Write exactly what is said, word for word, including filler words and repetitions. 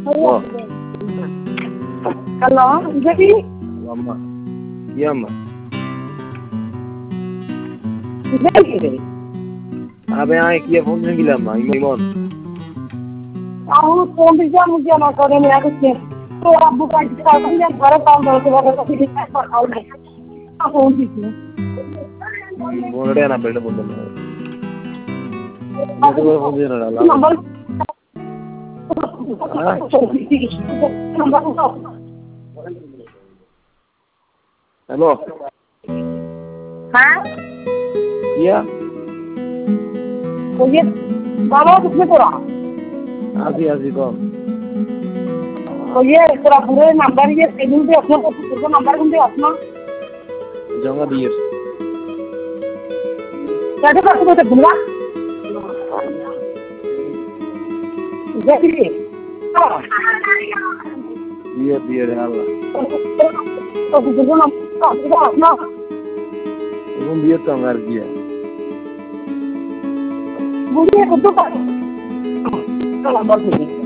Oh, Halo, jadi lama. Iya, Mbak. jadi Apa yang kia phone में गिला मा Imon aku phone bisa mungkin aku ini aku sih. तो आप बुका जिसका भी घर काम करते वक्त तो फिर इतना पर आउट है आप फोन दीजिए बोलड़े ना पेड़ बोल रहे हैं मुझे फोन देना डाला नंबर नंबर हेलो हाँ क्या तो ये बाबा कितने पूरा आजी आजी कौन तो ये पूरा पूरे नंबर ये सेविंग पे अपना पूरा नंबर कौन दे अपना जंगा दिए कैसे करते हो तो भूला जैसे दिए दिए डाला तो पूरा नंबर अपना उन दिए तो अंगार किया मुझे खुद को नंबर दीजिए